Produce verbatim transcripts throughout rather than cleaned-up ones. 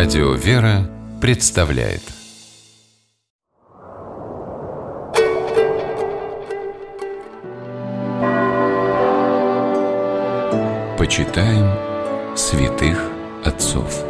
Радио «Вера» представляет. Почитаем святых отцов.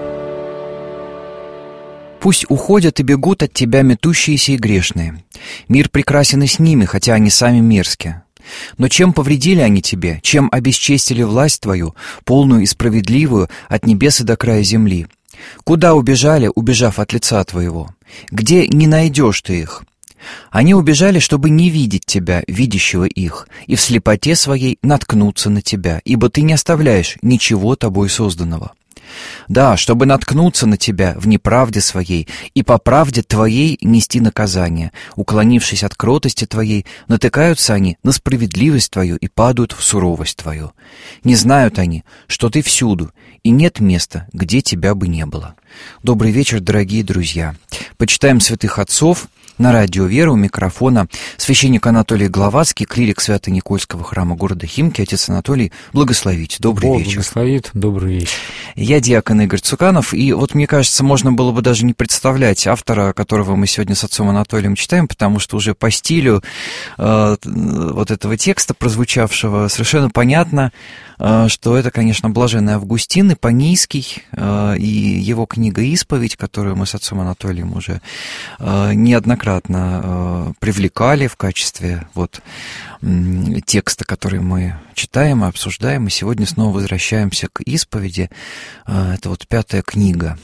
Пусть уходят и бегут от тебя метущиеся и грешные. Мир прекрасен и с ними, хотя они сами мерзки. Но чем повредили они тебе, чем обесчестили власть твою, полную и справедливую, от небес и до края земли? Куда убежали, убежав от лица твоего? Где не найдешь ты их? Они убежали, чтобы не видеть тебя, видящего их, и в слепоте своей наткнуться на тебя, ибо ты не оставляешь ничего тобой созданного. Да, чтобы наткнуться на тебя в неправде своей и по правде твоей нести наказание. Уклонившись от кротости твоей, натыкаются они на справедливость твою и падают в суровость твою. Не знают они, что ты всюду, и нет места, где тебя бы не было. Добрый вечер, дорогие друзья. Почитаем святых отцов. На радио «Вера» у микрофона священник Анатолий Гловацкий, клирик Свято-Никольского храма города Химки. Отец Анатолий, благословите. Добрый Бог вечер. благословит. Добрый вечер. Я диакон Игорь Цуканов, и вот мне кажется, можно было бы даже не представлять автора, которого мы сегодня с отцом Анатолием читаем, потому что уже по стилю э, вот этого текста, прозвучавшего, совершенно понятно, э, что это, конечно, блаженный Августин Ипонийский, э, и его книга «Исповедь», которую мы с отцом Анатолием уже э, неоднократно э, привлекали в качестве вот текста, который мы читаем и обсуждаем, и сегодня снова возвращаемся к исповеди. Это вот пятая книга.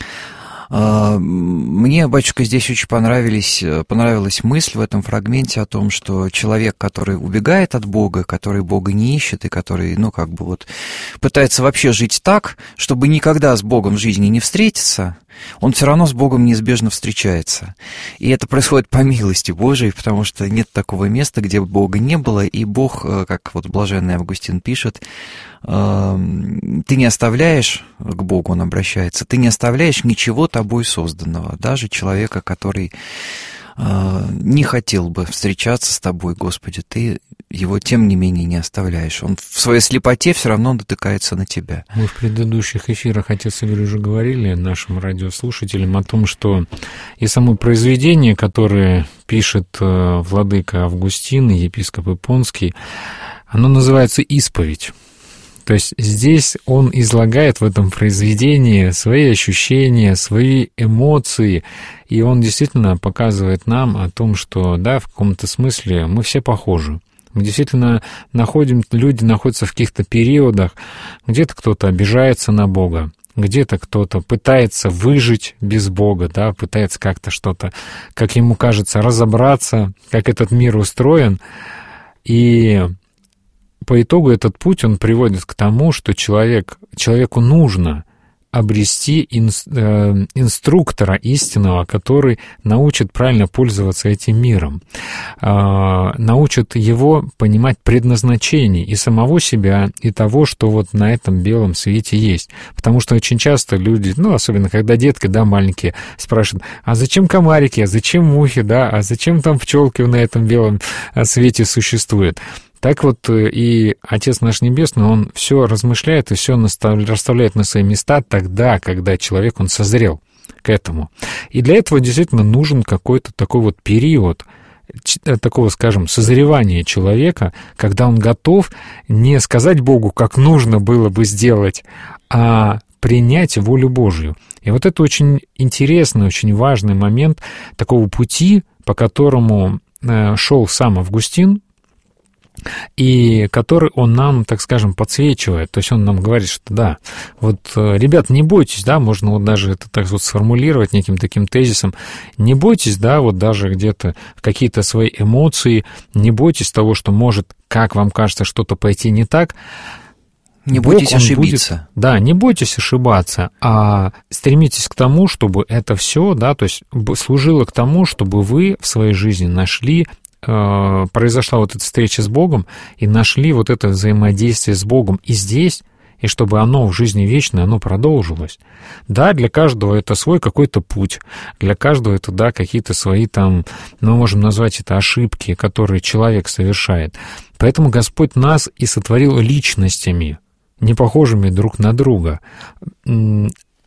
Мне, батюшка, здесь очень понравились, понравилась мысль в этом фрагменте о том, что человек, который убегает от Бога, который Бога не ищет и который, ну, как бы вот пытается вообще жить так, чтобы никогда с Богом в жизни не встретиться, он все равно с Богом неизбежно встречается. И это происходит по милости Божией, потому что нет такого места, где Бога не было, и Бог, как вот блаженный Августин пишет, ты не оставляешь, к Богу он обращается, ты не оставляешь ничего тобой созданного, даже человека, который не хотел бы встречаться с тобой, Господи, ты его, тем не менее, не оставляешь. Он в своей слепоте все равно натыкается на тебя. Мы в предыдущих эфирах, отец Игорь, уже говорили нашим радиослушателям о том, что и само произведение, которое пишет владыка Августин, епископ Ипонский, оно называется «Исповедь». То есть здесь он излагает в этом произведении свои ощущения, свои эмоции, и он действительно показывает нам о том, что, да, в каком-то смысле мы все похожи. Мы действительно находим, люди находятся в каких-то периодах, где-то кто-то обижается на Бога, где-то кто-то пытается выжить без Бога, да, пытается как-то что-то, как ему кажется, разобраться, как этот мир устроен, и по итогу этот путь, он приводит к тому, что человек, человеку нужно обрести инс, э, инструктора истинного, который научит правильно пользоваться этим миром, э, научит его понимать предназначение и самого себя, и того, что вот на этом белом свете есть. Потому что очень часто люди, ну, особенно когда детки, да, маленькие, спрашивают, а зачем комарики, а зачем мухи, да, а зачем там пчелки на этом белом свете существуют? Так вот и Отец наш Небесный, Он все размышляет и все расставляет на свои места тогда, когда человек, он созрел к этому. И для этого действительно нужен какой-то такой вот период такого, скажем, созревания человека, когда он готов не сказать Богу, как нужно было бы сделать, а принять волю Божью. И вот это очень интересный, очень важный момент такого пути, по которому шел сам Августин, и который он нам, так скажем, подсвечивает. То есть он нам говорит, что да, вот, ребят, не бойтесь, да, можно вот даже это так вот сформулировать неким таким тезисом, не бойтесь, да, вот даже где-то какие-то свои эмоции, не бойтесь того, что может, как вам кажется, что-то пойти не так. Не Бог, бойтесь ошибиться. Будет, да, не бойтесь ошибаться, а стремитесь к тому, чтобы это все, да, то есть служило к тому, чтобы вы в своей жизни нашли, произошла вот эта встреча с Богом, и нашли вот это взаимодействие с Богом и здесь, и чтобы оно в жизни вечной, оно продолжилось. Да, для каждого это свой какой-то путь, для каждого это, да, какие-то свои там, мы можем назвать это ошибки, которые человек совершает. Поэтому Господь нас и сотворил личностями, не похожими друг на друга.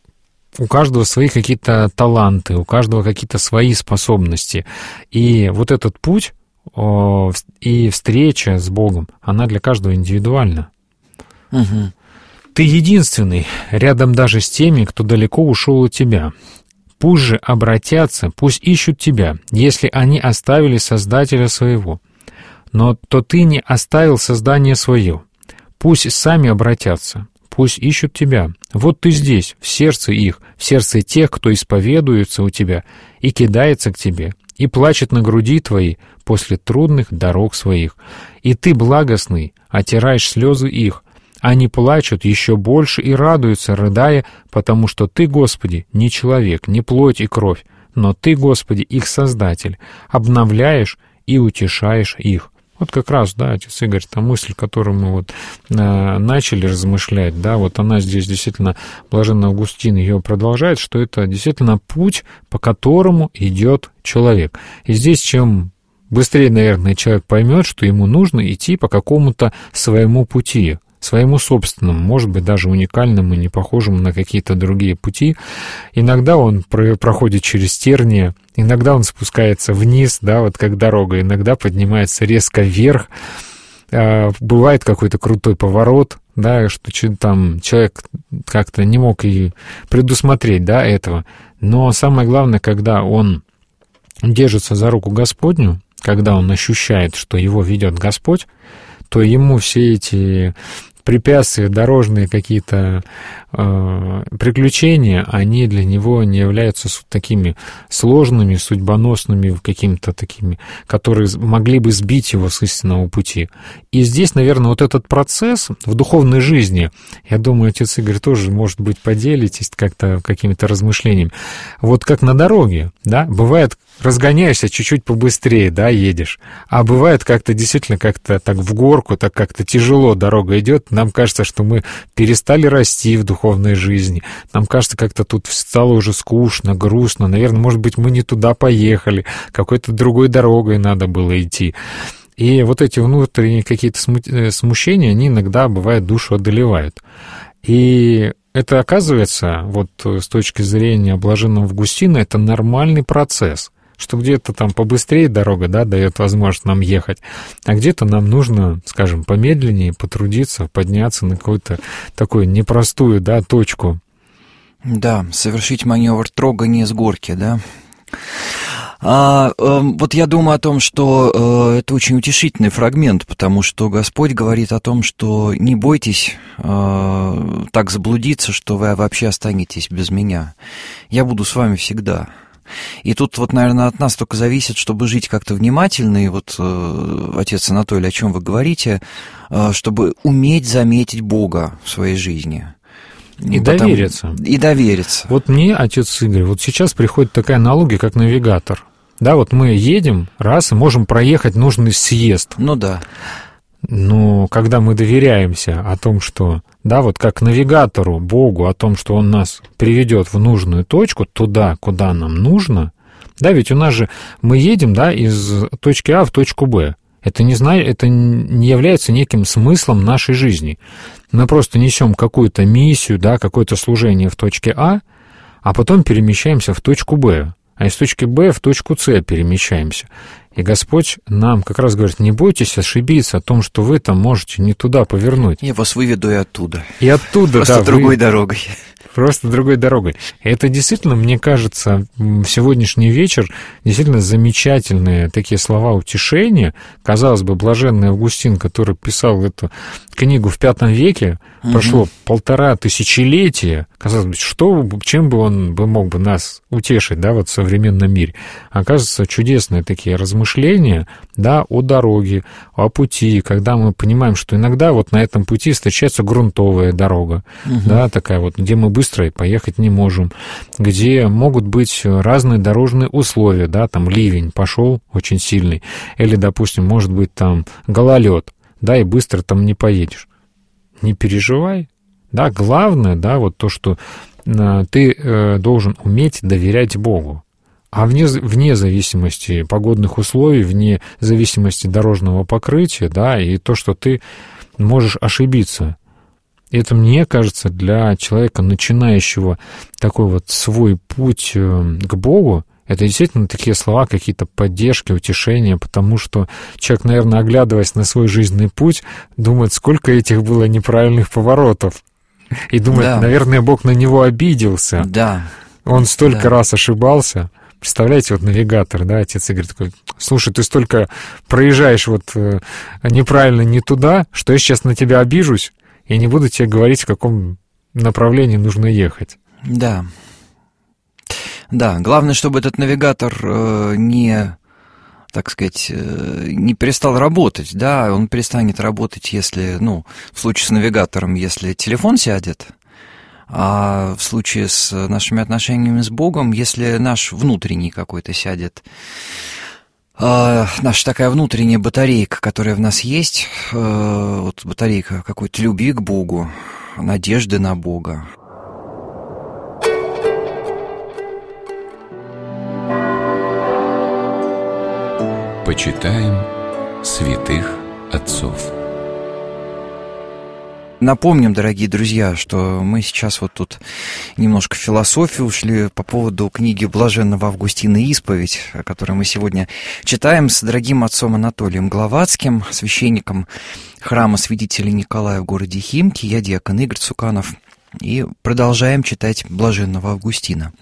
у каждого свои какие-то таланты, у каждого какие-то свои способности. И вот этот путь о, и встреча с Богом, она для каждого индивидуальна. Угу. Ты единственный, рядом даже с теми, кто далеко ушел от тебя. Пусть же обратятся, пусть ищут тебя, если они оставили Создателя своего. Но то ты не оставил создание свое. Пусть сами обратятся, пусть ищут тебя. Вот ты здесь, в сердце их, в сердце тех, кто исповедуется у тебя и кидается к тебе, и плачет на груди твоей после трудных дорог своих. И ты, благостный, отираешь слезы их. Они плачут еще больше и радуются, рыдая, потому что Ты, Господи, не человек, не плоть и кровь, но Ты, Господи, их Создатель, обновляешь и утешаешь их. Вот как раз, да, отец Игорь, та мысль, которую мы вот э, начали размышлять, да, вот она здесь действительно, блаженный Августин ее продолжает, что это действительно путь, по которому идет человек. И здесь чем быстрее, наверное, человек поймет, что ему нужно идти по какому-то своему пути, своему собственному, может быть, даже уникальному, не похожему на какие-то другие пути. Иногда он про- проходит через тернии, иногда он спускается вниз, да, вот как дорога, иногда поднимается резко вверх. А, бывает какой-то крутой поворот, да, что там человек как-то не мог и предусмотреть, да, этого. Но самое главное, когда он держится за руку Господню, когда он ощущает, что его ведет Господь, то ему все эти препятствия, дорожные какие-то э, приключения, они для него не являются такими сложными, судьбоносными, какими-то такими, которые могли бы сбить его с истинного пути. И здесь, наверное, вот этот процесс в духовной жизни, я думаю, отец Игорь тоже, может быть, поделитесь как-то какими-то размышлениями. Вот как на дороге, да, бывает, разгоняешься чуть-чуть побыстрее, да, едешь. А бывает как-то действительно как-то так в горку, так как-то тяжело дорога идет. Нам кажется, что мы перестали расти в духовной жизни. Нам кажется, как-то тут стало уже скучно, грустно. Наверное, может быть, мы не туда поехали. Какой-то другой дорогой надо было идти. И вот эти внутренние какие-то смущения, они иногда, бывает, душу одолевают. И это, оказывается, вот с точки зрения блаженного Августина, это нормальный процесс, что где-то там побыстрее дорога, да, дает возможность нам ехать, а где-то нам нужно, скажем, помедленнее потрудиться, подняться на какую-то такую непростую, да, точку. Да, совершить маневр трогания с горки, да. А, э, вот я думаю о том, что э, это очень утешительный фрагмент, потому что Господь говорит о том, что не бойтесь э, так заблудиться, что вы вообще останетесь без меня. Я буду с вами всегда. И тут вот, наверное, от нас только зависит, чтобы жить как-то внимательно, и вот, э, отец Анатолий, о чем вы говорите, э, чтобы уметь заметить Бога в своей жизни. И Потому... довериться. И довериться. Вот мне, отец Игорь, вот сейчас приходит такая аналогия, как навигатор. Да, вот мы едем, раз, и можем проехать нужный съезд. Ну да. Но когда мы доверяемся о том, что, да, вот как навигатору, Богу, о том, что Он нас приведет в нужную точку, туда, куда нам нужно, да, ведь у нас же мы едем, да, из точки А в точку Б. Это не, знаю, это не является неким смыслом нашей жизни. Мы просто несем какую-то миссию, да, какое-то служение в точке А, а потом перемещаемся в точку Б. А из точки Б в точку С перемещаемся. И Господь нам как раз говорит, не бойтесь ошибиться о том, что вы там можете не туда повернуть. Я вас выведу и оттуда. И оттуда, Просто да. другой вы... дорогой. Просто другой дорогой. Это действительно, мне кажется, в сегодняшний вечер действительно замечательные такие слова утешения. Казалось бы, блаженный Августин, который писал эту книгу в пятом веке, угу. прошло полтора тысячелетия. Казалось бы, что, чем бы он бы мог бы нас утешить, да, вот в современном мире. Оказывается, чудесные такие размышления, да, о дороге, о пути, когда мы понимаем, что иногда вот на этом пути встречается грунтовая дорога, угу. да, такая вот, где мы быстро поехать не можем, где могут быть разные дорожные условия, да, там ливень пошел очень сильный, или, допустим, может быть там гололед, да, и быстро там не поедешь. Не переживай, да, главное, да, вот то, что э, ты э, должен уметь доверять Богу. А вне, вне зависимости погодных условий, вне зависимости дорожного покрытия, да, и то, что ты можешь ошибиться. И это, мне кажется, для человека, начинающего такой вот свой путь к Богу, это действительно такие слова, какие-то поддержки, утешения, потому что человек, наверное, оглядываясь на свой жизненный путь, думает, сколько этих было неправильных поворотов. И думает, да. наверное, Бог на него обиделся. Да. Он столько да. раз ошибался. Представляете, вот навигатор, да, отец Игорь такой: слушай, ты столько проезжаешь вот неправильно, не туда, что я сейчас на тебя обижусь и не буду тебе говорить, в каком направлении нужно ехать. Да. Да, главное, чтобы этот навигатор э, не, так сказать, э, не перестал работать, да, он перестанет работать, если, ну, в случае с навигатором, если телефон сядет, а в случае с нашими отношениями с Богом, если наш внутренний какой-то сядет, э, наша такая внутренняя батарейка, которая в нас есть, э, вот батарейка какой-то любви к Богу, надежды на Бога. Почитаем святых отцов. Напомним, дорогие друзья, что мы сейчас вот тут немножко в философию ушли по поводу книги Блаженного Августина «Исповедь», которую мы сегодня читаем с дорогим отцом Анатолием Гловацким, священником храма святителя Николая в городе Химки. Я диакон Игорь Цуканов. И продолжаем читать Блаженного Августина.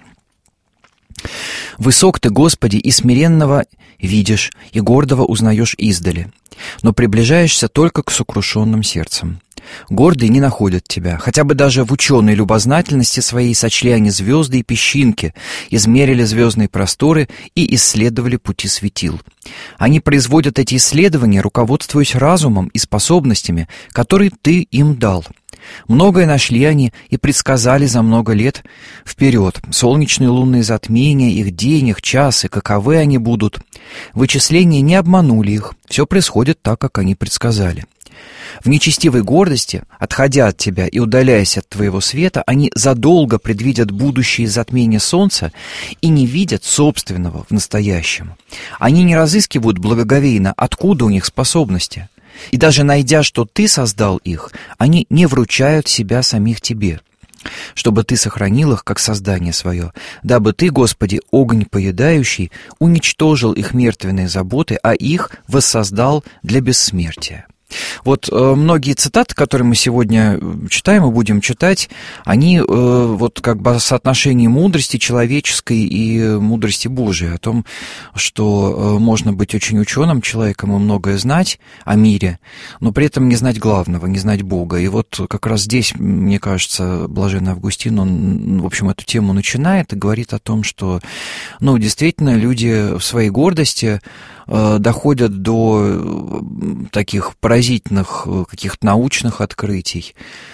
«Высок ты, Господи, и смиренного видишь, и гордого узнаешь издали, но приближаешься только к сокрушенным сердцам. Гордые не находят тебя, хотя бы даже в ученой любознательности своей сочли они звезды и песчинки, измерили звездные просторы и исследовали пути светил. Они производят эти исследования, руководствуясь разумом и способностями, которые ты им дал. Многое нашли они и предсказали за много лет вперед. Солнечные лунные затмения, их день, их час и каковы они будут. Вычисления не обманули их, все происходит так, как они предсказали. В нечестивой гордости, отходя от тебя и удаляясь от твоего света, они задолго предвидят будущее затмение солнца и не видят собственного в настоящем. Они не разыскивают благоговейно, откуда у них способности. И даже найдя, что ты создал их, они не вручают себя самих тебе, чтобы ты сохранил их как создание свое, дабы ты, Господи, огонь поедающий, уничтожил их мертвенные заботы, а их воссоздал для бессмертия». Вот э, многие цитаты, которые мы сегодня читаем и будем читать, они э, вот как бы о соотношении мудрости человеческой и мудрости Божией, о том, что э, можно быть очень ученым человеком и многое знать о мире, но при этом не знать главного, не знать Бога. И вот как раз здесь, мне кажется, блаженный Августин, он, в общем, эту тему начинает и говорит о том, что, ну, действительно, люди в своей гордости доходят до таких поразительных каких-то научных открытий,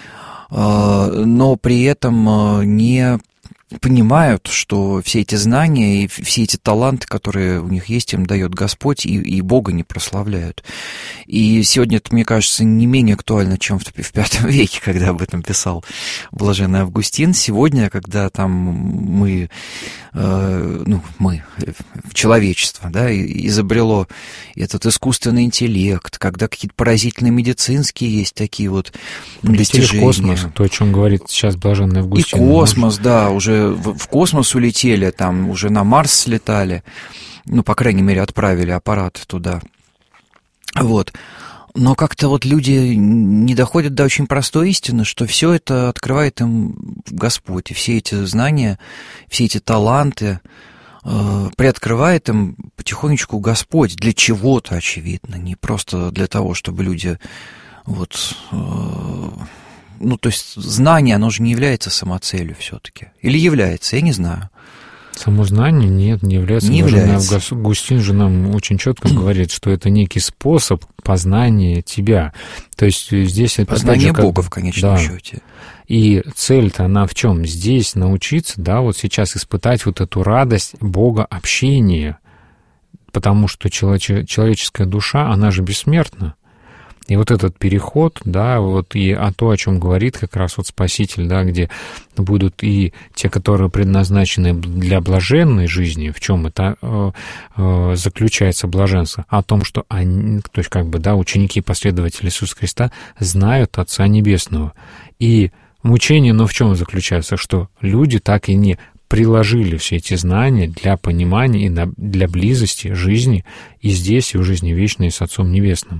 но при этом не понимают, что все эти знания и все эти таланты, которые у них есть, им дает Господь, и, и Бога не прославляют. И сегодня это, мне кажется, не менее актуально, чем в, в пятом веке, когда об этом писал блаженный Августин. Сегодня, когда там мы, э, ну, мы, человечество, да, изобрело этот искусственный интеллект, когда какие-то поразительные медицинские есть такие вот достижения. Космос, то, о чем говорит сейчас блаженный Августин. И космос, да, уже в космос улетели, там уже на Марс слетали, ну, по крайней мере, отправили аппарат туда. Вот. Но как-то вот люди не доходят до очень простой истины, что все это открывает им Господь, и все эти знания, все эти таланты э, приоткрывает им потихонечку Господь для чего-то, очевидно, не просто для того, чтобы люди вот... Э, Ну, то есть знание, оно же не является самоцелью все-таки. Или является, я не знаю. Само знание нет, не является. Не является. Августин же нам очень четко говорит, что это некий способ познания тебя. То есть здесь это... Познание же, Бога как... в конечном да. счете. И цель-то она в чем? Здесь научиться, да, вот сейчас испытать вот эту радость Бога общения. Потому что человеческая душа, она же бессмертна. И вот этот переход, да, вот и о то, о чем говорит как раз вот Спаситель, да, где будут и те, которые предназначены для блаженной жизни, в чем это э, э, заключается блаженство, о том, что они, то есть как бы, да, ученики и последователи Иисуса Христа знают Отца Небесного. И мучение, но в чем заключается? Что люди так и не приложили все эти знания для понимания и для близости жизни и здесь, и в жизни вечной с Отцом Небесным.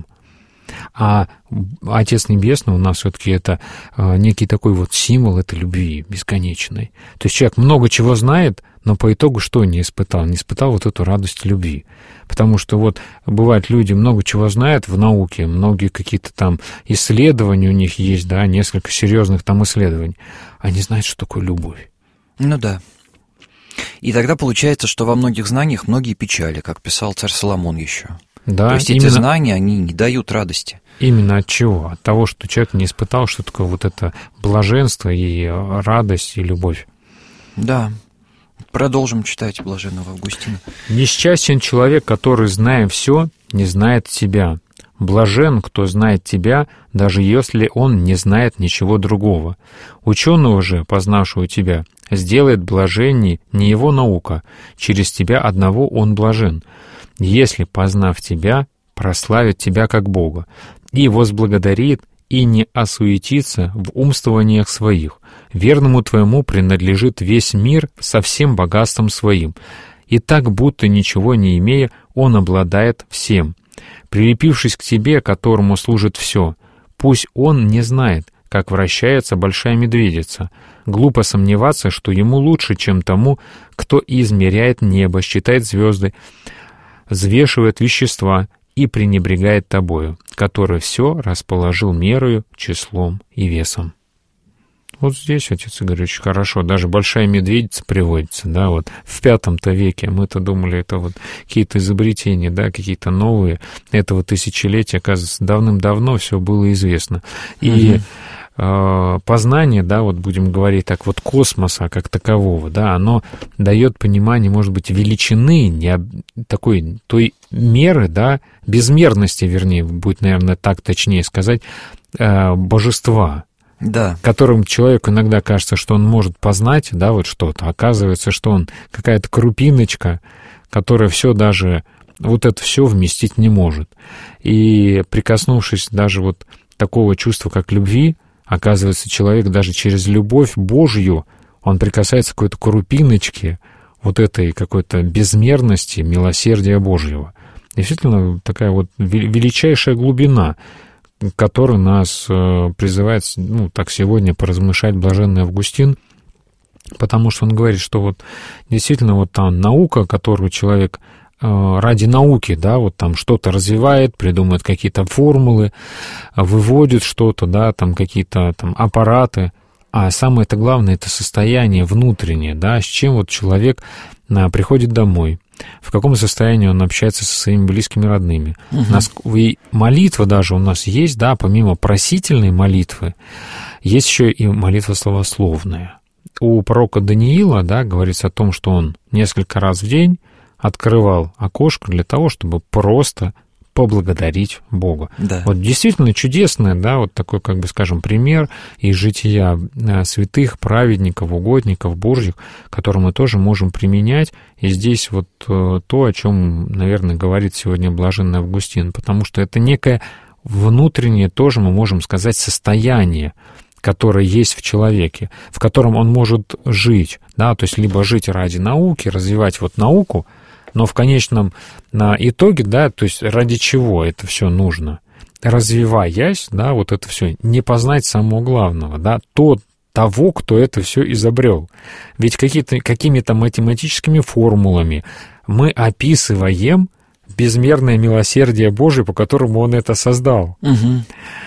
А Отец Небесный у нас все-таки это некий такой вот символ этой любви бесконечной. То есть человек много чего знает, но по итогу что не испытал? Не испытал вот эту радость любви. Потому что вот бывает, люди много чего знают в науке, многие какие-то там исследования у них есть, да, несколько серьезных там исследований. Они знают, что такое любовь. Ну да. И тогда получается, что во многих знаниях многие печали, как писал царь Соломон еще. Да, то есть именно, эти знания, они не дают радости. Именно от чего? От того, что человек не испытал, что такое вот это блаженство и радость и любовь. Да. Продолжим читать блаженного Августина. «Несчастен человек, который, зная все, не знает себя. Блажен, кто знает тебя, даже если он не знает ничего другого. Ученого же, познавшего тебя, сделает блаженней не его наука, через тебя одного он блажен. Если, познав тебя, прославит тебя как Бога, и возблагодарит, и не осуетится в умствованиях своих. Верному твоему принадлежит весь мир со всем богатством своим, и так, будто ничего не имея, он обладает всем. Прилепившись к тебе, которому служит все, пусть он не знает, как вращается большая медведица. Глупо сомневаться, что ему лучше, чем тому, кто измеряет небо, считает звезды, взвешивает вещества и пренебрегает тобою, который все расположил мерою, числом и весом». Вот здесь, отец Игорь, очень хорошо. Даже большая медведица приводится, да, вот в пятом-то веке. Мы-то думали, это вот какие-то изобретения, да, какие-то новые. Этого тысячелетия, оказывается, давным-давно все было известно. И э, познание, да, вот будем говорить так, вот космоса как такового, да, оно дает понимание, может быть, величины, не, такой, той меры, да, безмерности, вернее, будет, наверное, так точнее сказать, э, божества. Да. Которым человеку иногда кажется, что он может познать, да, вот что-то. Оказывается, что он какая-то крупиночка, которая все даже, вот это все вместить не может. И прикоснувшись даже вот такого чувства, как любви, оказывается, человек даже через любовь Божью, он прикасается к какой-то крупиночке вот этой какой-то безмерности милосердия Божьего. Действительно, такая вот величайшая глубина, который нас э, призывает, ну, так сегодня поразмышлять блаженный Августин, потому что он говорит, что вот действительно вот та наука, которую человек э, ради науки, да, вот там что-то развивает, придумывает какие-то формулы, выводит что-то, да, там какие-то там аппараты, а самое-то главное — это состояние внутреннее, да, с чем вот человек а, приходит домой, в каком состоянии он общается со своими близкими родными. Угу. Нас, и молитва даже у нас есть, да, помимо просительной молитвы, есть еще и молитва словословная. У пророка Даниила, да, говорится о том, что он несколько раз в день открывал окошко для того, чтобы просто поблагодарить Бога. Да. Вот действительно чудесный, да, вот такой, как бы, скажем, пример из жития святых, праведников, угодников Божьих, который мы тоже можем применять. И здесь вот то, о чем, наверное, говорит сегодня блаженный Августин, потому что это некое внутреннее, тоже мы можем сказать, состояние, которое есть в человеке, в котором он может жить, да, то есть либо жить ради науки, развивать вот науку, но в конечном на итоге, да, то есть ради чего это все нужно? Развиваясь, да, вот это все, не познать самого главного, да, то, того, кто это все изобрел. Ведь какие-то, какими-то математическими формулами мы описываем безмерное милосердие Божие, по которому Он это создал. Угу.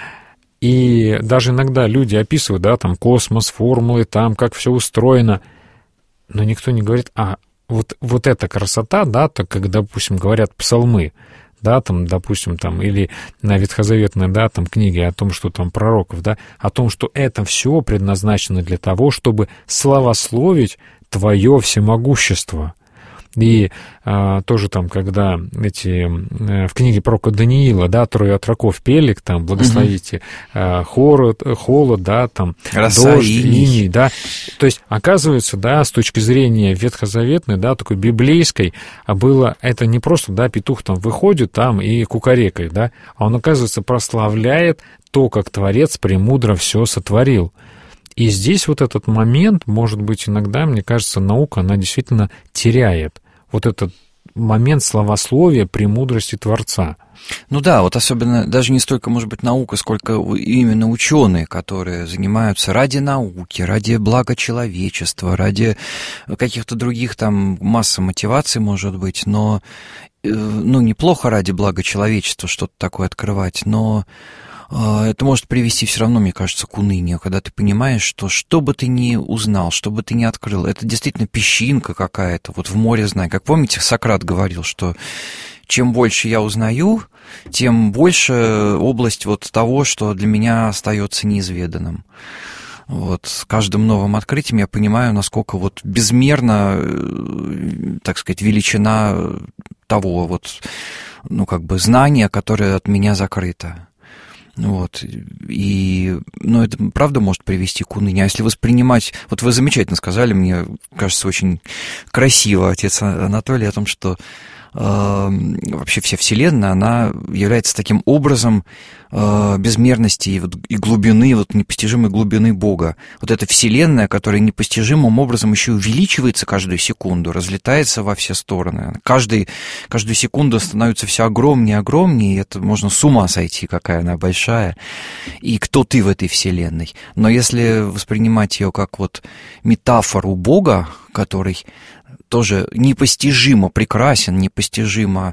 И даже иногда люди описывают, да, там космос, формулы, там как все устроено, но никто не говорит, а Вот, вот эта красота, да, так как, допустим, говорят псалмы, да, там, допустим, там, или на ветхозаветной, да, там, книге о том, что там пророков, да, о том, что это все предназначено для того, чтобы славословить твое всемогущество. И а, тоже там, когда эти в книге пророка Даниила, да, трое отроков пели, там, благословите угу. холод, холод, да, там, роса, дождь, иней, да. То есть, оказывается, да, с точки зрения ветхозаветной, да, такой библейской, а было это не просто, да, петух там выходит там и кукарекает, да, а он, оказывается, прославляет то, как Творец премудро все сотворил. И здесь вот этот момент, может быть, иногда, мне кажется, наука, она действительно теряет вот этот момент словословия премудрости Творца. Ну да, вот особенно даже не столько, может быть, наука, сколько именно ученые, которые занимаются ради науки, ради блага человечества, ради каких-то других там массы мотиваций, может быть, но, ну, неплохо ради блага человечества что-то такое открывать, но это может привести все равно, мне кажется, к унынию, когда ты понимаешь, что что бы ты ни узнал, что бы ты ни открыл, это действительно песчинка какая-то, вот в море знай. Как помните, Сократ говорил, что чем больше я узнаю, тем больше область вот того, что для меня остается неизведанным. Вот с каждым новым открытием я понимаю, насколько вот безмерно, так сказать, величина того вот, ну, как бы знания, которое от меня закрыто. Вот, и, ну, это правда может привести к унынию. А если воспринимать, вот вы замечательно сказали, мне кажется, очень красиво, отец Анатолий, о том, что э, вообще вся Вселенная, она является таким образом э, безмерности и, вот, и глубины, вот непостижимой глубины Бога. Вот эта Вселенная, которая непостижимым образом еще увеличивается каждую секунду, разлетается во все стороны. Каждый, каждую секунду становится все огромнее и огромнее, и это можно с ума сойти, какая она большая. И кто ты в этой Вселенной. Но если воспринимать ее как вот метафору Бога, который тоже непостижимо прекрасен, непостижимо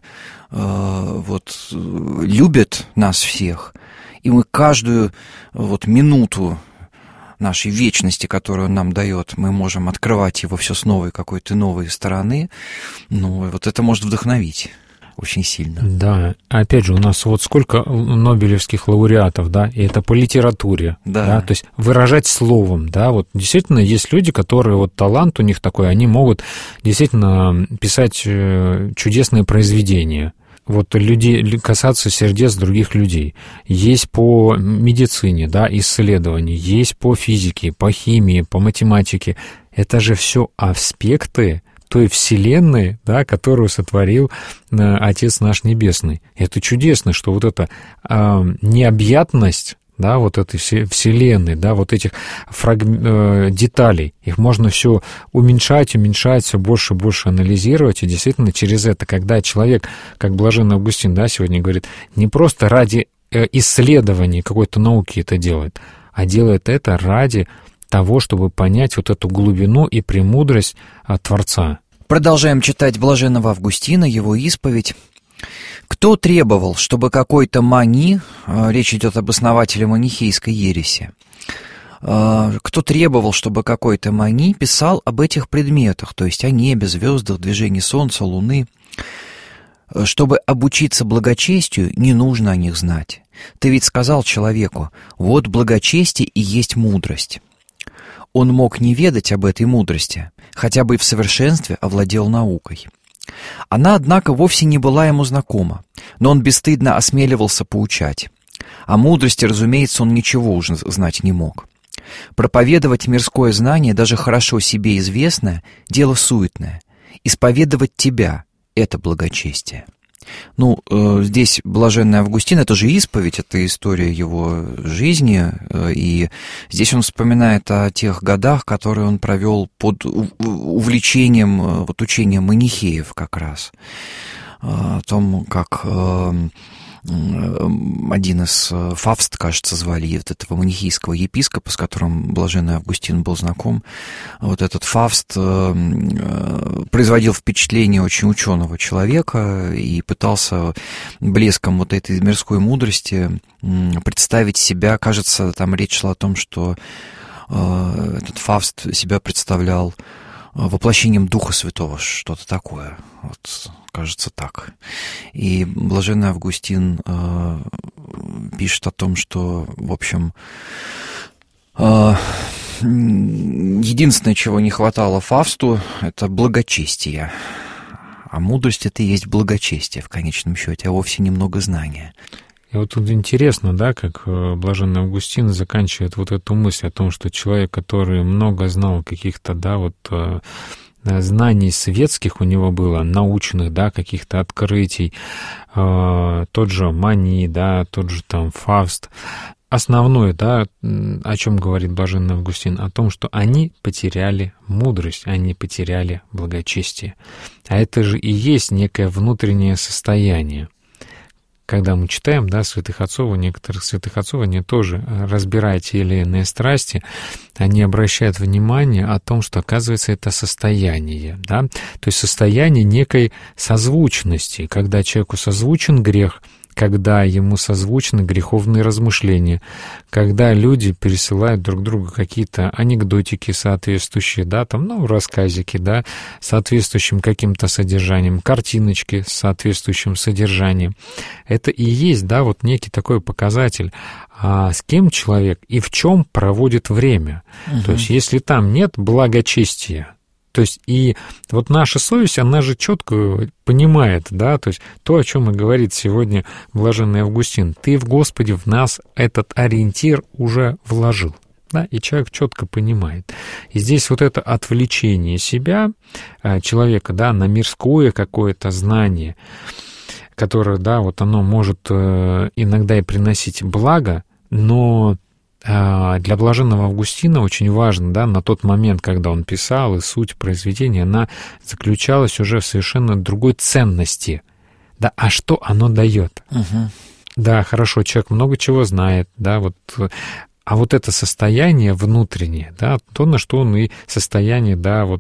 э, вот, любит нас всех, и мы каждую вот, минуту нашей вечности, которую он нам дает, мы можем открывать его все с новой какой-то новой стороны, ну, вот это может вдохновить очень сильно. Да, опять же, у нас вот сколько нобелевских лауреатов, да, и это по литературе, да. да, то есть выражать словом, да, вот действительно есть люди, которые, вот талант у них такой, они могут действительно писать чудесные произведения, вот людей, касаться сердец других людей. Есть по медицине, да, исследования, есть по физике, по химии, по математике. Это же все аспекты той вселенной, да, которую сотворил э, Отец наш Небесный. Это чудесно, что вот эта э, необъятность, да, вот этой вселенной, да, вот этих фраг... э, деталей, их можно все уменьшать, уменьшать, все больше и больше анализировать, и действительно через это, когда человек, как блаженный Августин, да, сегодня говорит, не просто ради э, исследований какой-то науки это делает, а делает это ради того, чтобы понять вот эту глубину и премудрость от Творца. Продолжаем читать блаженного Августина, его исповедь. «Кто требовал, чтобы какой-то Мани, речь идет об основателе манихейской ереси, кто требовал, чтобы какой-то Мани писал об этих предметах, то есть о небе, звездах, движении солнца, луны? Чтобы обучиться благочестию, не нужно о них знать. Ты ведь сказал человеку, вот благочестие и есть мудрость». Он мог не ведать об этой мудрости, хотя бы и в совершенстве овладел наукой. Она, однако, вовсе не была ему знакома, но он бесстыдно осмеливался поучать. О мудрости, разумеется, он ничего уже знать не мог. Проповедовать мирское знание, даже хорошо себе известное, дело суетное. Исповедовать тебя — это благочестие. Ну, э, здесь блаженный Августин, это же исповедь, это история его жизни, э, и здесь он вспоминает о тех годах, которые он провел под увлечением э, вот, учения манихеев как раз, э, о том, как э, один из, Фавст, кажется, звали вот этого манихейского епископа, с которым блаженный Августин был знаком. Вот этот Фавст производил впечатление очень ученого человека и пытался блеском вот этой мирской мудрости представить себя. Кажется, там речь шла о том, что этот Фавст себя представлял воплощением Духа Святого, что-то такое, вот, кажется, так. И блаженный Августин э, пишет о том, что, в общем, э, единственное, чего не хватало Фавсту, это благочестия. А мудрость — это и есть благочестие, в конечном счете, а вовсе не многознание. И вот тут интересно, да, как блаженный Августин заканчивает вот эту мысль о том, что человек, который много знал каких-то, да, вот знаний светских у него было, научных, да, каких-то открытий, тот же Мани, да, тот же там Фавст. Основное, да, о чем говорит блаженный Августин, о том, что они потеряли мудрость, они потеряли благочестие. А это же и есть некое внутреннее состояние. Когда мы читаем, да, святых отцов, у некоторых святых отцов, они тоже, разбирая те или иные страсти, они обращают внимание о том, что, оказывается, это состояние, да, то есть состояние некой созвучности, когда человеку созвучен грех, когда ему созвучны греховные размышления, когда люди пересылают друг другу какие-то анекдотики соответствующие, да, там, ну, рассказики, да, соответствующим каким-то содержанием, картиночки с соответствующим содержанием. Это и есть, да, вот некий такой показатель, а с кем человек и в чем проводит время. Угу. То есть, если там нет благочестия, то есть и вот наша совесть, она же четко понимает, да, то есть то, о чем и говорит сегодня блаженный Августин. Ты в Господе в нас этот ориентир уже вложил, да, и человек четко понимает. И здесь вот это отвлечение себя, человека, да, на мирское какое-то знание, которое, да, вот оно может иногда и приносить благо, но для блаженного Августина очень важно, да, на тот момент, когда он писал, и суть произведения, она заключалась уже в совершенно другой ценности. Да, а что оно дает? Угу. Да, хорошо, человек много чего знает, да, вот, а вот это состояние внутреннее, да, то, на что он и состояние, да, вот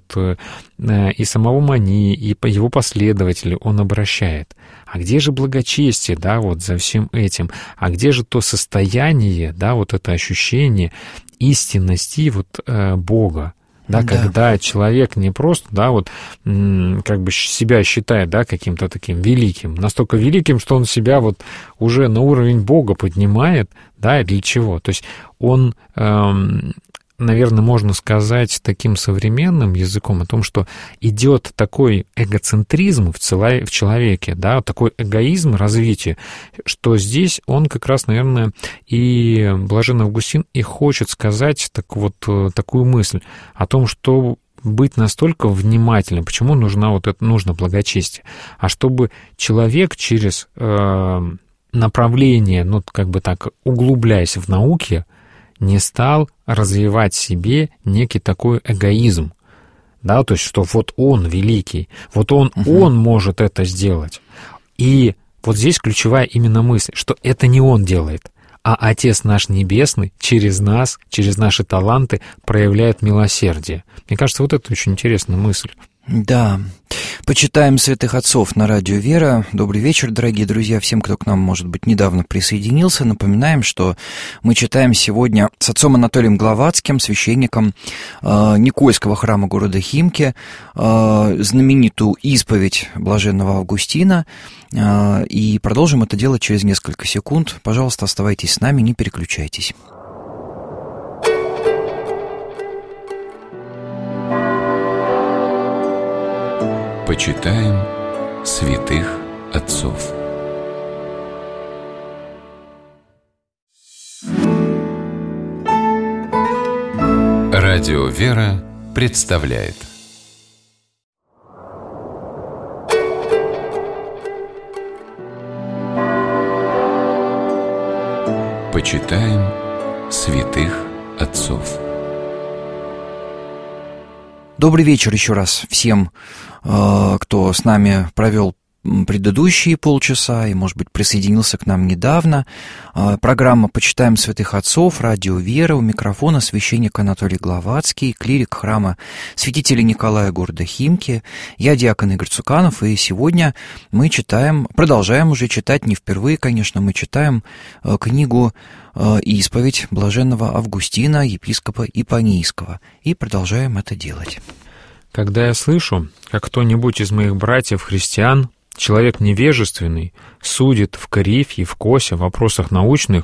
и самого Мани, и его последователей он обращает. А где же благочестие, да, вот за всем этим? А где же то состояние, да, вот это ощущение истинности вот э, Бога? Да, да, когда человек не просто, да, вот как бы себя считает, да, каким-то таким великим, настолько великим, что он себя вот уже на уровень Бога поднимает, да, и для чего? То есть он, эм, наверное, можно сказать таким современным языком о том, что идет такой эгоцентризм в, цело, в человеке, да, такой эгоизм развития, что здесь он как раз, наверное, и блаженный Августин и хочет сказать так вот, такую мысль о том, что быть настолько внимательным, почему нужна вот это, нужно благочестие, а чтобы человек через э, направление, ну, как бы так, углубляясь в науке, не стал развивать в себе некий такой эгоизм, да, то есть, что вот он великий, вот он, угу. он может это сделать. И вот здесь ключевая именно мысль, что это не он делает, а Отец наш Небесный через нас, через наши таланты проявляет милосердие. Мне кажется, вот это очень интересная мысль. Да. Почитаем святых отцов на радио «Вера». Добрый вечер, дорогие друзья, всем, кто к нам, может быть, недавно присоединился. Напоминаем, что мы читаем сегодня с отцом Анатолием Главатским, священником э, Никольского храма города Химки, э, знаменитую исповедь блаженного Августина. Э, и продолжим это делать через несколько секунд. Пожалуйста, оставайтесь с нами, не переключайтесь. Почитаем святых отцов. Радио «Вера» представляет. Почитаем святых отцов. Добрый вечер еще раз всем, кто с нами провел предыдущие полчаса и, может быть, присоединился к нам недавно. Программа «Почитаем святых отцов», радио «Вера», у микрофона священник Анатолий Главатский, клирик храма святителя Николая города Химки. Я диакон Игорь Цуканов, и сегодня мы читаем, продолжаем уже читать, не впервые, конечно, мы читаем книгу «Исповедь блаженного Августина, епископа Ипанийского», и продолжаем это делать. Когда я слышу, как кто-нибудь из моих братьев-христиан, человек невежественный, судит в Корифе и в Косе в вопросах научных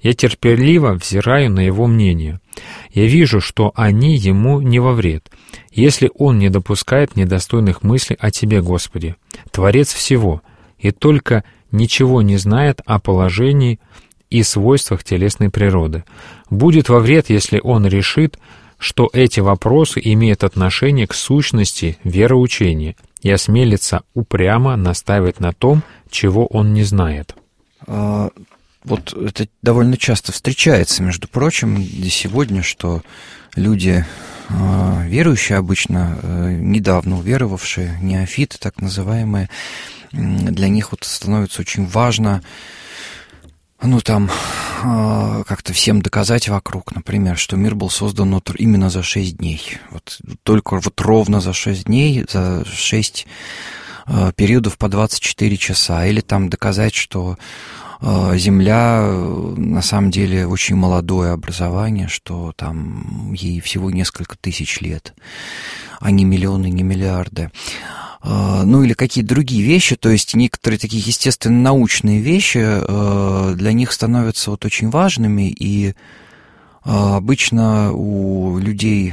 Я терпеливо взираю на его мнение. Я вижу, что они ему не во вред, если он не допускает недостойных мыслей о Тебе, Господи, Творец всего, и только ничего не знает о положении и свойствах телесной природы. Будет во вред, если он решит, что эти вопросы имеют отношение к сущности вероучения и осмелится упрямо настаивать на том, чего он не знает. А, вот это довольно часто встречается, между прочим, и сегодня, что люди, а, верующие обычно, а, недавно уверовавшие, неофиты так называемые, для них вот становится очень важно, ну, там, э, как-то всем доказать вокруг, например, что мир был создан вот именно за шесть дней. Вот только вот ровно за шесть дней, за шесть э, периодов по двадцать четыре часа. Или там доказать, что э, Земля на самом деле очень молодое образование, что там ей всего несколько тысяч лет, а не миллионы, не миллиарды. Ну, или какие-то другие вещи, то есть некоторые такие естественно-научные вещи для них становятся вот очень важными, и обычно у людей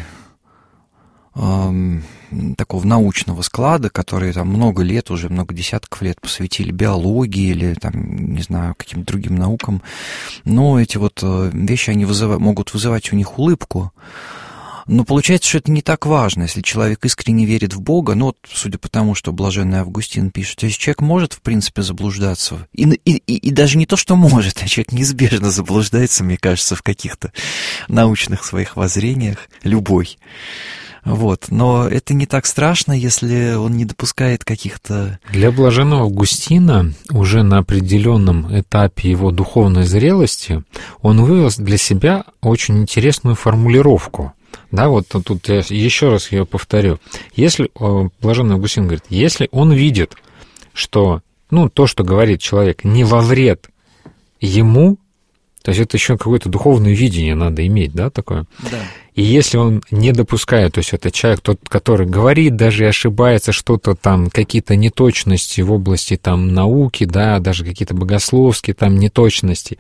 такого научного склада, которые там много лет, уже много десятков лет посвятили биологии или, там, не знаю, каким-то другим наукам, но эти вот вещи, они вызывают, могут вызывать у них улыбку. Но получается, что это не так важно, если человек искренне верит в Бога, ну, вот, судя по тому, что блаженный Августин пишет, то есть человек может, в принципе, заблуждаться, и, и, и, и даже не то, что может, а человек неизбежно заблуждается, мне кажется, в каких-то научных своих воззрениях, любой. Вот. Но это не так страшно, если он не допускает каких-то... Для блаженного Августина уже на определенном этапе его духовной зрелости он вывел для себя очень интересную формулировку. Да, вот тут я еще раз ее повторю. Если, блаженный Августин говорит, если он видит, что, ну, то, что говорит человек, не во вред ему, то есть это еще какое-то духовное видение надо иметь, да, такое? Да. И если он не допускает, то есть это человек, тот, который говорит, даже и ошибается, что-то там, какие-то неточности в области там науки, да, даже какие-то богословские там неточности,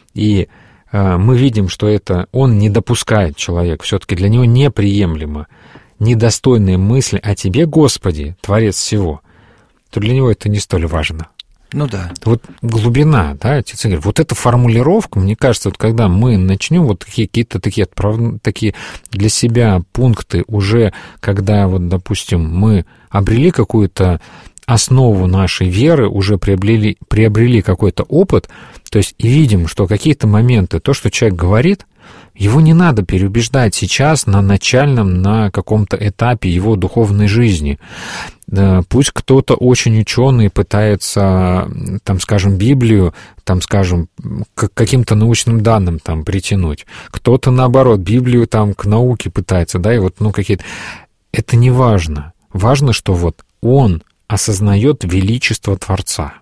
и мы видим, что это он не допускает человек, все-таки для него неприемлемо недостойные мысли о Тебе, Господи, Творец всего, то для него это не столь важно. Ну да. Вот глубина, да, отец Игорь, вот эта формулировка, мне кажется, вот когда мы начнем вот какие-то такие, такие для себя пункты уже, когда вот, допустим, мы обрели какую-то основу нашей веры, уже приобрели, приобрели какой-то опыт, то есть и видим, что какие-то моменты, то, что человек говорит, его не надо переубеждать сейчас на начальном, на каком-то этапе его духовной жизни. Пусть кто-то очень ученый пытается, там, скажем, Библию, там, скажем, к каким-то научным данным там притянуть. Кто-то, наоборот, Библию там к науке пытается, да, и вот, ну, какие-то... Это не важно. Важно, что вот он осознает величество Творца,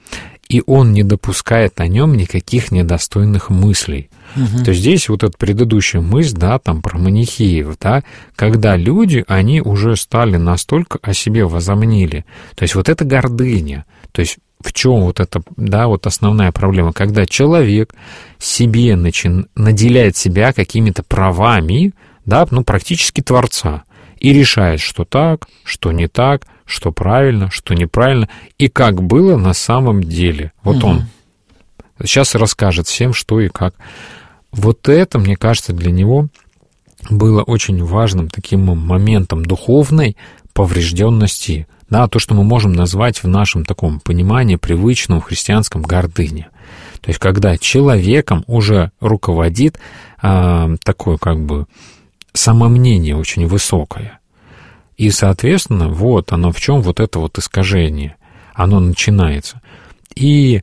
и он не допускает о нем никаких недостойных мыслей. Угу. То есть здесь вот эта предыдущая мысль, да, там про манихеев, да, когда люди, они уже стали настолько о себе возомнили. То есть вот эта гордыня, то есть в чем вот эта, да, вот основная проблема, когда человек себе начин, наделяет себя какими-то правами, да, ну, практически Творца, и решает, что так, что не так, что правильно, что неправильно, и как было на самом деле. Вот угу. он сейчас расскажет всем, что и как. Вот это, мне кажется, для него было очень важным таким моментом духовной поврежденности, да, то, что мы можем назвать в нашем таком понимании привычном христианском гордыне. То есть когда человеком уже руководит а, такое как бы самомнение очень высокое. И, соответственно, вот оно в чем вот это вот искажение. Оно начинается. И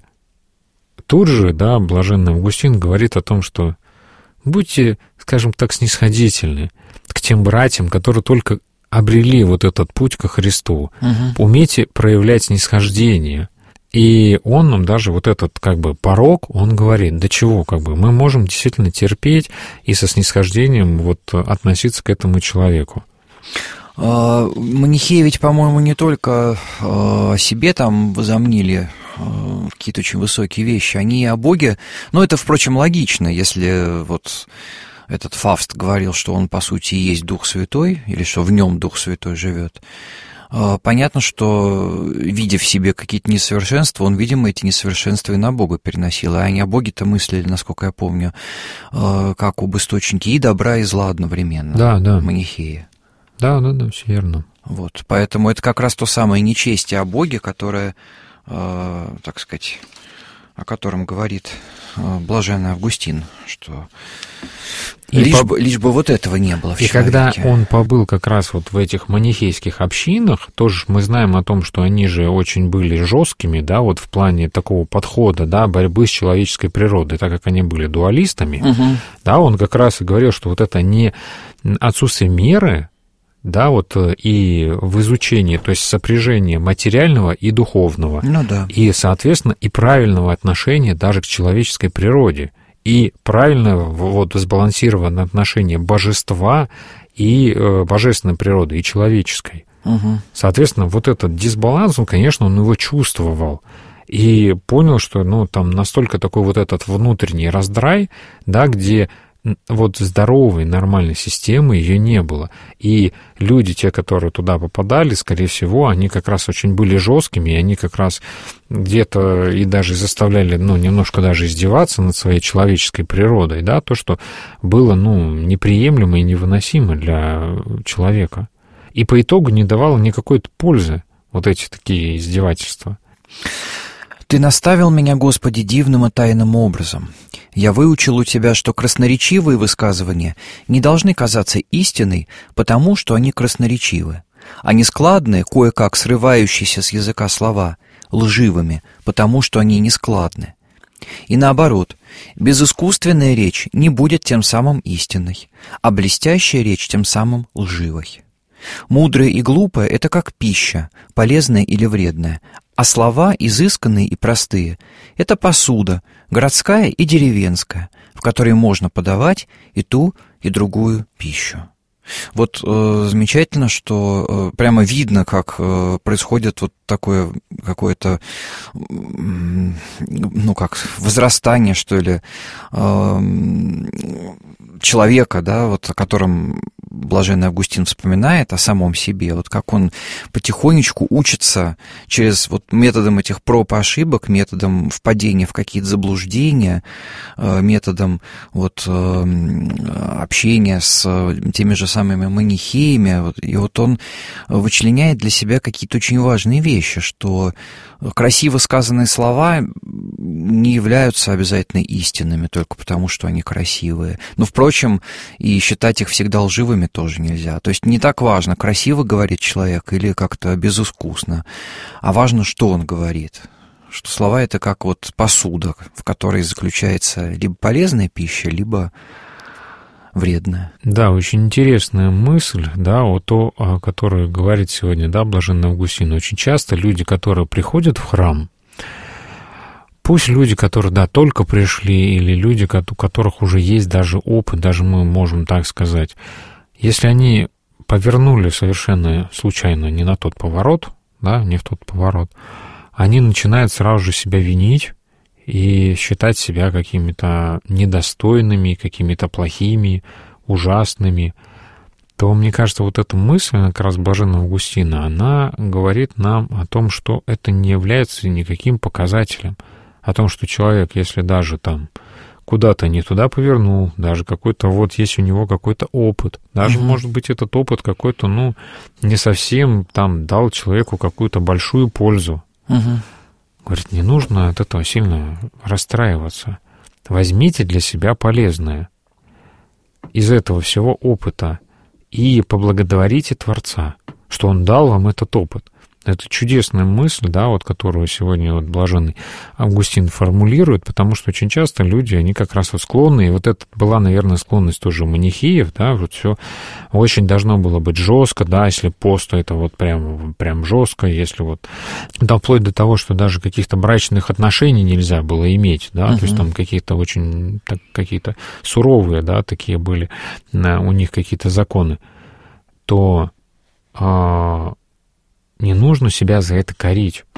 тут же, да, блаженный Августин говорит о том, что будьте, скажем так, снисходительны к тем братьям, которые только обрели вот этот путь ко Христу. Угу. Умейте проявлять снисхождение. И он нам даже вот этот как бы порог, он говорит, да чего, как бы мы можем действительно терпеть и со снисхождением вот относиться к этому человеку. Манихеи ведь, по-моему, не только о себе там возомнили, какие-то очень высокие вещи. Они о Боге, ну, это, впрочем, логично, если вот этот Фавст говорил, что он, по сути, и есть Дух Святой, или что в нем Дух Святой живет. Понятно, что, видя в себе какие-то несовершенства, он, видимо, эти несовершенства и на Бога переносил. А они о Боге-то мыслили, насколько я помню, как об источнике и добра, и зла одновременно. Да, да. Манихеи. Да, да, да, все верно. Вот, поэтому это как раз то самое нечестие о Боге, которое, так сказать, о котором говорит блаженный Августин, что и лишь, по... бы, лишь бы вот этого не было в и человеке. Когда он побыл как раз вот в этих манихейских общинах, тоже мы знаем о том, что они же очень были жесткими, да, вот в плане такого подхода, да, борьбы с человеческой природой, так как они были дуалистами, угу. да, он как раз и говорил, что вот это не отсутствие меры, да, вот и в изучении, то есть сопряжение материального и духовного, ну, да. и, соответственно, и правильного отношения даже к человеческой природе, и правильное вот сбалансированное отношение божества и э, божественной природы, и человеческой. Угу. Соответственно, вот этот дисбаланс, он, конечно, он его чувствовал, и понял, что, ну, там настолько такой вот этот внутренний раздрай, да, где вот здоровой, нормальной системы ее не было. И люди, те, которые туда попадали, скорее всего, они как раз очень были жесткими, и они как раз где-то и даже заставляли, ну, немножко даже издеваться над своей человеческой природой, да, то, что было, ну, неприемлемо и невыносимо для человека. И по итогу не давало никакой пользы вот эти такие издевательства. «Ты наставил меня, Господи, дивным и тайным образом. Я выучил у Тебя, что красноречивые высказывания не должны казаться истиной, потому что они красноречивы, а нескладные, кое-как срывающиеся с языка слова, лживыми, потому что они нескладны. И наоборот, безыскусственная речь не будет тем самым истинной, а блестящая речь тем самым лживой. Мудрое и глупое — это как пища, полезная или вредная, а слова, изысканные и простые, — это посуда, городская и деревенская, в которой можно подавать и ту, и другую пищу». Вот э, замечательно, что э, прямо видно, как э, происходит вот такое какое-то, э, ну как, возрастание, что ли, э, человека, да, вот о котором блаженный Августин вспоминает, о самом себе, вот как он потихонечку учится через вот методом этих проб и ошибок, методом впадения в какие-то заблуждения, э, методом вот э, общения с теми же самыми манихеями, и вот он вычленяет для себя какие-то очень важные вещи, что красиво сказанные слова не являются обязательно истинными только потому, что они красивые. Но, впрочем, и считать их всегда лживыми тоже нельзя. То есть не так важно, красиво говорит человек или как-то безыскусно, а важно, что он говорит. Что слова — это как вот посуда, в которой заключается либо полезная пища, либо вредная. Да, очень интересная мысль, да, вот то, о которой говорит сегодня, да, блаженный Августин. Очень часто люди, которые приходят в храм, пусть люди, которые, да, только пришли, или люди, у которых уже есть даже опыт, даже мы можем так сказать, если они повернули совершенно случайно не на тот поворот, да, не в тот поворот, они начинают сразу же себя винить и считать себя какими-то недостойными, какими-то плохими, ужасными, то, мне кажется, вот эта мысль как раз блаженного Августина, она говорит нам о том, что это не является никаким показателем, о том, что человек, если даже там куда-то не туда повернул, даже какой-то вот есть у него какой-то опыт, даже, угу. может быть, этот опыт какой-то, ну, не совсем там дал человеку какую-то большую пользу. Угу. Говорит, не нужно от этого сильно расстраиваться. Возьмите для себя полезное из этого всего опыта и поблагодарите Творца, что Он дал вам этот опыт. Это чудесная мысль, да, вот, которую сегодня вот блаженный Августин формулирует, потому что очень часто люди, они как раз вот склонны, и вот это была, наверное, склонность тоже манихеев, да, вот все очень должно было быть жестко, да, если пост, то это вот прям, прям жестко, если вот, да, вплоть до того, что даже каких-то брачных отношений нельзя было иметь, да, uh-huh. то есть там какие-то очень, так, какие-то суровые, да, такие были у них какие-то законы, то... А, не нужно себя за это корить,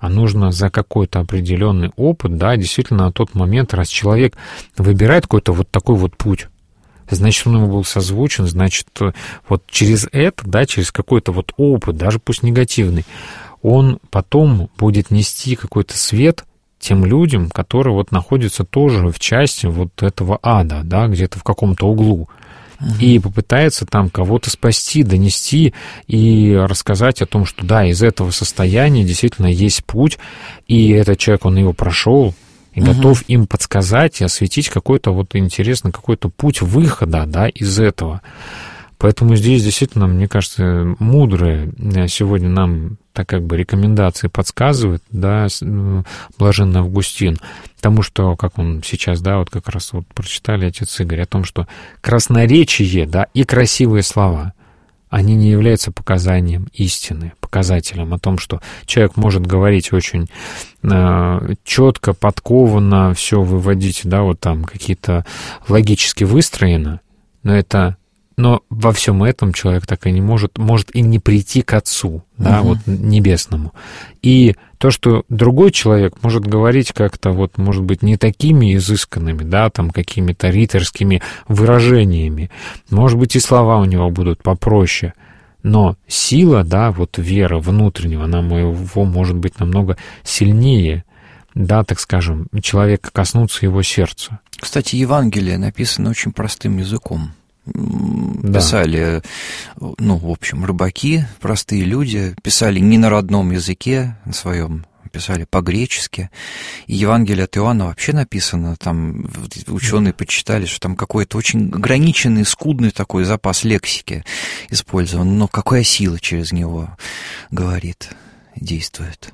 а нужно за какой-то определенный опыт, да, действительно на тот момент, раз человек выбирает какой-то вот такой вот путь, значит, он ему был созвучен, значит, вот через это, да, через какой-то вот опыт, даже пусть негативный, он потом будет нести какой-то свет тем людям, которые вот находятся тоже в части вот этого ада, да, где-то в каком-то углу. Uh-huh. И попытается там кого-то спасти, донести и рассказать о том, что да, из этого состояния действительно есть путь, и этот человек, он его прошел, и uh-huh. готов им подсказать и осветить какой-то вот интересный какой-то путь выхода, да, из этого. Поэтому здесь действительно, мне кажется, мудрые сегодня нам так как бы рекомендации подсказывает, да, блаженный Августин, потому что, как он сейчас, да, вот как раз вот прочитали отец Игорь, о том, что красноречие, да, и красивые слова, они не являются показанием истины, показателем о том, что человек может говорить очень э, четко, подкованно, все выводить, да, вот там какие-то логически выстроено, но это Но во всем этом человек так и не может, может и не прийти к Отцу, да, угу. вот небесному. И то, что другой человек может говорить как-то, вот, может быть, не такими изысканными, да, там, какими-то риторскими выражениями, может быть, и слова у него будут попроще, но сила, да, вот вера внутреннего, она моего может быть намного сильнее, да, так скажем, человека коснуться его сердца. Кстати, Евангелие написано очень простым языком. Писали, да. ну, в общем, рыбаки, простые люди, писали не на родном языке, на своем, писали по-гречески. И Евангелие от Иоанна вообще написано, там ученые почитали, что там какой-то очень ограниченный, скудный такой запас лексики использован, но какая сила через него говорит, действует.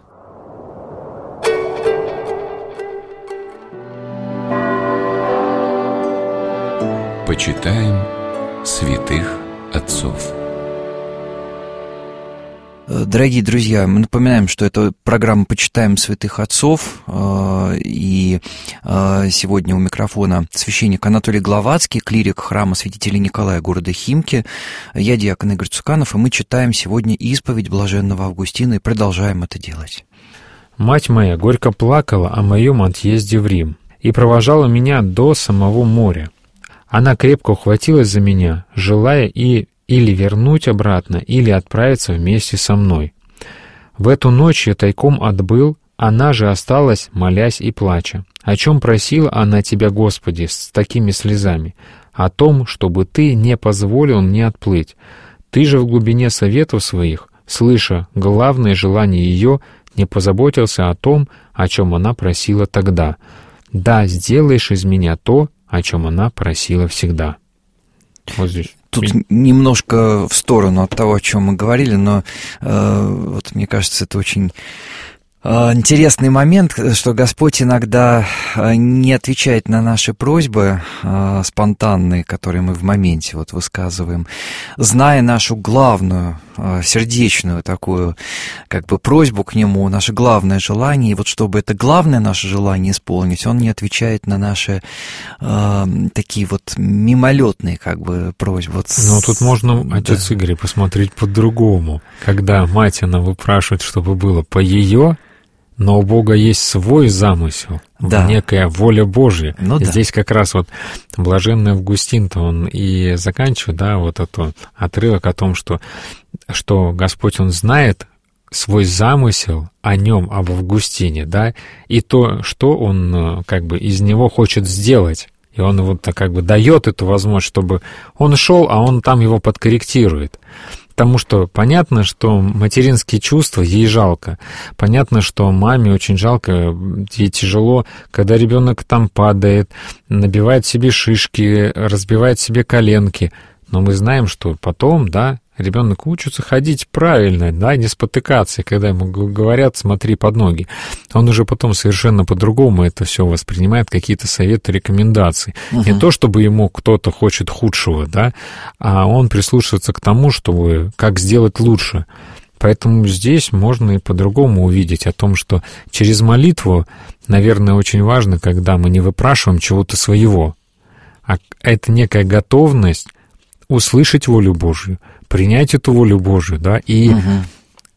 Почитаем святых отцов. Дорогие друзья, мы напоминаем, что это программа «Почитаем святых отцов», и сегодня у микрофона священник Анатолий Гловацкий, клирик храма святителя Николая города Химки, я диакон Игорь Цуканов, и мы читаем сегодня исповедь блаженного Августина и продолжаем это делать. «Мать моя горько плакала о моем отъезде в Рим и провожала меня до самого моря. Она крепко ухватилась за меня, желая и или вернуть обратно, или отправиться вместе со мной. В эту ночь я тайком отбыл, она же осталась, молясь и плача. О чем просила она тебя, Господи, с такими слезами? О том, чтобы ты не позволил мне отплыть. Ты же в глубине советов своих, слыша главное желание ее, не позаботился о том, о чем она просила тогда. Да, сделаешь из меня то, о чем она просила всегда». Вот здесь. Тут немножко в сторону от того, о чем мы говорили, но э, вот мне кажется, это очень э, интересный момент, что Господь иногда не отвечает на наши просьбы э, спонтанные, которые мы в моменте вот высказываем, зная нашу главную, э, сердечную такую как бы просьбу к Нему, наше главное желание, и вот чтобы это главное наше желание исполнить, Он не отвечает на наши э, такие вот мимолетные как бы просьбы. Вот Но тут можно, да. Отец Игорь, посмотреть по-другому. Когда мать, она выпрашивает, чтобы было по ее, но у Бога есть свой замысел, да. некая воля Божья. Ну, да. Здесь как раз вот блаженный Августин-то он и заканчивает, да, вот этот отрывок о том, что, что Господь, Он знает свой замысел о нем, об Августине, да, и то, что Он как бы из него хочет сделать. И он вот так как бы дает эту возможность, чтобы он шел, а он там его подкорректирует. Потому что понятно, что материнские чувства ей жалко. Понятно, что маме очень жалко, ей тяжело, когда ребенок там падает, набивает себе шишки, разбивает себе коленки. Но мы знаем, что потом, да, ребенок учится ходить правильно, да, не спотыкаться. И когда ему говорят, смотри под ноги, он уже потом совершенно по-другому это все воспринимает, какие-то советы, рекомендации. Uh-huh. Не то, чтобы ему кто-то хочет худшего, да, а он прислушивается к тому, чтобы как сделать лучше. Поэтому здесь можно и по-другому увидеть о том, что через молитву, наверное, очень важно, когда мы не выпрашиваем чего-то своего, а это некая готовность услышать волю Божью, принять эту волю Божью, да, и угу.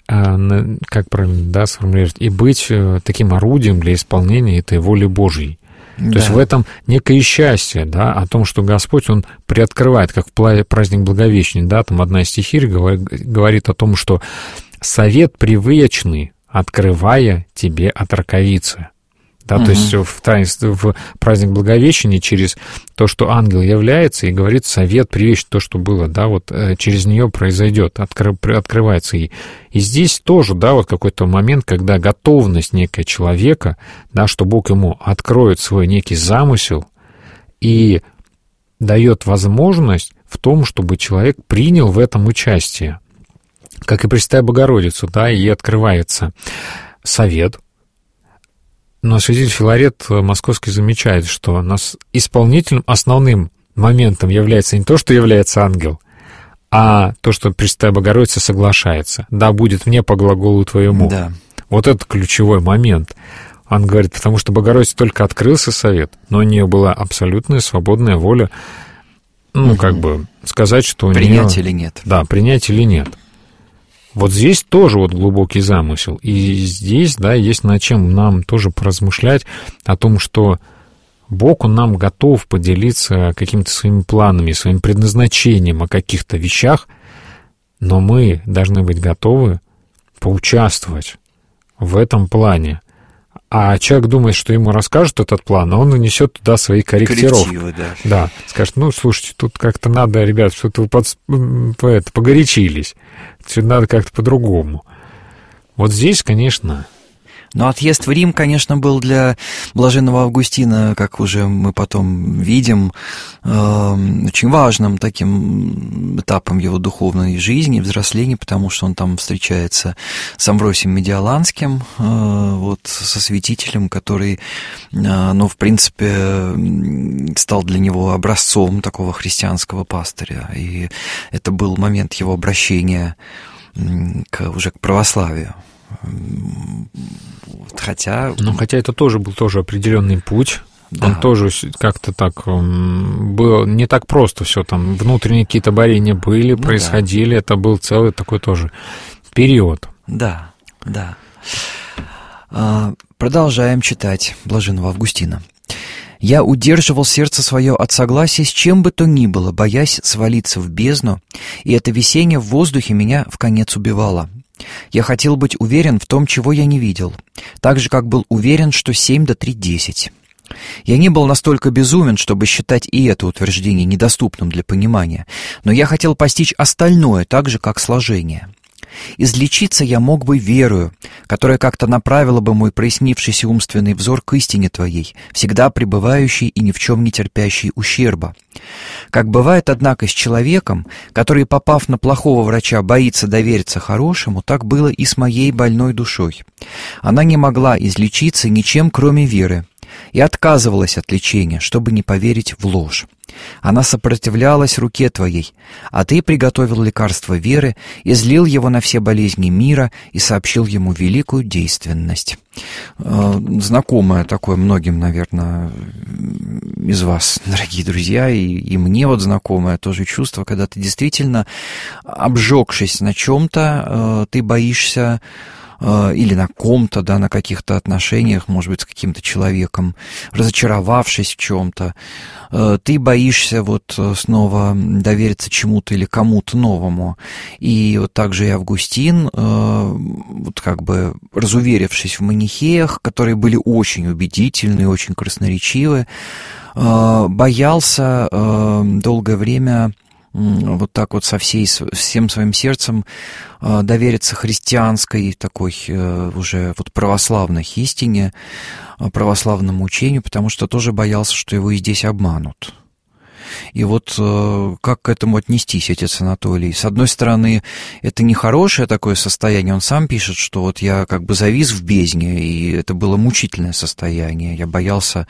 как правильно, да, сформулировать, и быть таким орудием для исполнения этой воли Божьей. Да. То есть в этом некое счастье, да, о том, что Господь, Он приоткрывает, как в праздник Благовещения, да, там одна из стихирь говорит о том, что совет привычный, открывая тебе от раковицы. Да, угу. То есть в, таинстве, в праздник Благовещения через то, что ангел является и говорит совет привычный, то, что было, да, вот через нее произойдет, откры, открывается ей. И здесь тоже, да, вот какой-то момент, когда готовность некая человека, да, что Бог ему откроет свой некий замысел и дает возможность в том, чтобы человек принял в этом участие. Как и Пресвятая Богородица, да, и открывается совет. Но святитель Филарет Московский замечает, что нас исполнительным основным моментом является не то, что является ангел, а то, что Пресвятая Богородица соглашается. «Да будет мне по глаголу твоему». Да. Вот это ключевой момент. Он говорит, потому что Богородице только открылся совет, но у нее была абсолютная свободная воля, ну, угу. как бы сказать, что у нее... Принять или нет. Да, принять или нет. Вот здесь тоже вот глубокий замысел. И здесь, да, есть над чем нам тоже поразмышлять о том, что Бог, Он нам готов поделиться какими-то своими планами, своим предназначением о каких-то вещах, но мы должны быть готовы поучаствовать в этом плане. А человек думает, что ему расскажут этот план, а он нанесет туда свои корректировки. Коррективы, да. Да, скажет, ну, слушайте, тут как-то надо, ребят, что-то вы под, по, это, погорячились, все надо как-то по-другому. Вот здесь, конечно... Но отъезд в Рим, конечно, был для блаженного Августина, как уже мы потом видим, очень важным таким этапом его духовной жизни, взросления, потому что он там встречается с Амвросием Медиаланским, вот, со святителем, который, ну, в принципе, стал для него образцом такого христианского пастыря. И это был момент его обращения к, уже к православию. Хотя... Ну, хотя это тоже был тоже определенный путь. Да. Он тоже как-то так был не так просто все там. Внутренние какие-то борения были, ну, происходили. Да. Это был целый такой тоже период. Да, да. Продолжаем читать блаженного Августина. «Я удерживал сердце свое от согласия с чем бы то ни было, боясь свалиться в бездну, и это висение в воздухе меня вконец убивало. Я хотел быть уверен в том, чего я не видел, так же, как был уверен, что семь до три десять. Я не был настолько безумен, чтобы считать и это утверждение недоступным для понимания, но я хотел постичь остальное так же, как сложение. Излечиться я мог бы верою, которая как-то направила бы мой прояснившийся умственный взор к истине Твоей, всегда пребывающей и ни в чем не терпящей ущерба. Как бывает, однако, с человеком, который, попав на плохого врача, боится довериться хорошему, так было и с моей больной душой. Она не могла излечиться ничем, кроме веры, и отказывалась от лечения, чтобы не поверить в ложь. Она сопротивлялась руке Твоей, а Ты приготовил лекарство веры, излил его на все болезни мира и сообщил ему великую действенность». Знакомое такое многим, наверное, из вас, дорогие друзья, и, и мне вот знакомое тоже чувство, когда ты действительно, обжегшись на чем-то, ты боишься, или на ком-то, да, на каких-то отношениях, может быть, с каким-то человеком, разочаровавшись в чем-то, ты боишься вот снова довериться чему-то или кому-то новому. И вот также и Августин, вот как бы разуверившись в манихеях, которые были очень убедительны и очень красноречивы, боялся долгое время вот так вот со всей, всем своим сердцем довериться христианской такой уже вот православной истине, православному учению, потому что тоже боялся, что его и здесь обманут. И вот как к этому отнестись, отец Анатолий? С одной стороны, это нехорошее такое состояние. Он сам пишет, что вот я как бы завис в бездне, и это было мучительное состояние. Я боялся,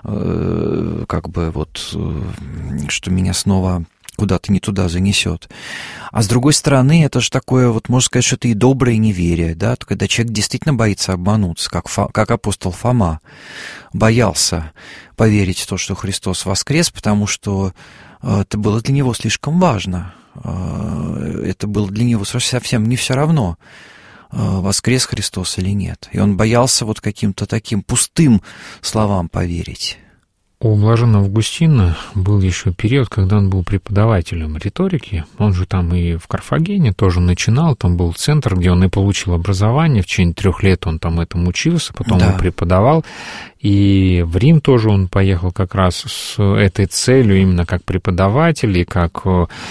как бы вот, что меня снова куда-то не туда занесет. А с другой стороны, это же такое, вот можно сказать, что это и доброе неверие, да, когда человек действительно боится обмануться, как, Фа, как апостол Фома боялся поверить в то, что Христос воскрес, потому что это было для него слишком важно, это было для него совсем не все равно, воскрес Христос или нет. И он боялся вот каким-то таким пустым словам поверить. У блаженного Августина был еще период, когда он был преподавателем риторики. Он же там и в Карфагене тоже начинал, там был центр, где он и получил образование. В течение трех лет он там этому учился, потом да. он преподавал. И в Рим тоже он поехал как раз с этой целью, именно как преподаватель и как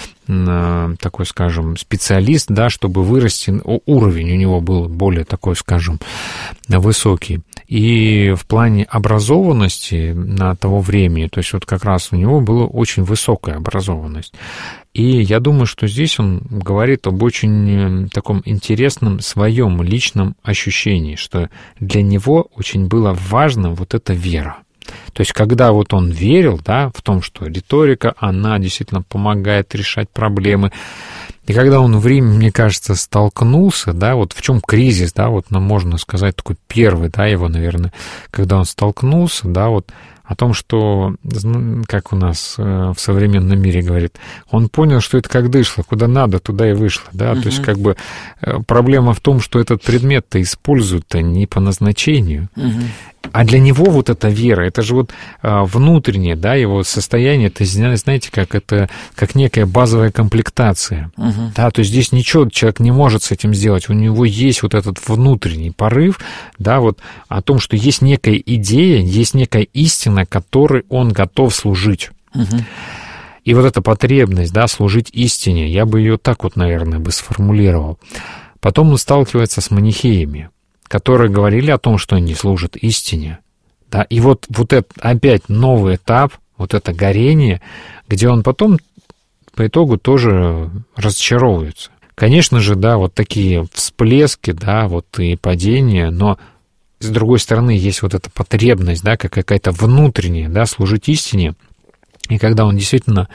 такой, скажем, специалист, да, чтобы вырасти, уровень у него был более такой, скажем, высокий. И в плане образованности на того времени, то есть вот как раз у него была очень высокая образованность. И я думаю, что здесь он говорит об очень таком интересном своем личном ощущении, что для него очень было важно вот эта вера. То есть, когда вот он верил, да, в том, что риторика, она действительно помогает решать проблемы, и когда он в Риме, мне кажется, столкнулся, да, вот в чем кризис, да, вот нам можно сказать такой первый, да, его, наверное, когда он столкнулся, да, вот о том, что, как у нас в современном мире говорит, он понял, что это как дышло, куда надо, туда и вышло, да, uh-huh. то есть как бы проблема в том, что этот предмет-то используют-то не по назначению, uh-huh. а для него вот эта вера, это же вот внутреннее, да, его состояние, это, знаете, как это, как некая базовая комплектация, uh-huh. да, то есть здесь ничего человек не может с этим сделать, у него есть вот этот внутренний порыв, да, вот о том, что есть некая идея, есть некая истина, которой он готов служить. Угу. И вот эта потребность, да, служить истине, я бы ее так вот, наверное, бы сформулировал. Потом он сталкивается с манихеями, которые говорили о том, что они служат истине. Да, и вот, вот это опять новый этап, вот это горение, где он потом по итогу тоже разочаровывается. Конечно же, да, вот такие всплески, да, вот и падения, но с другой стороны, есть вот эта потребность, да, как какая-то внутренняя, да, служить истине. И когда он действительно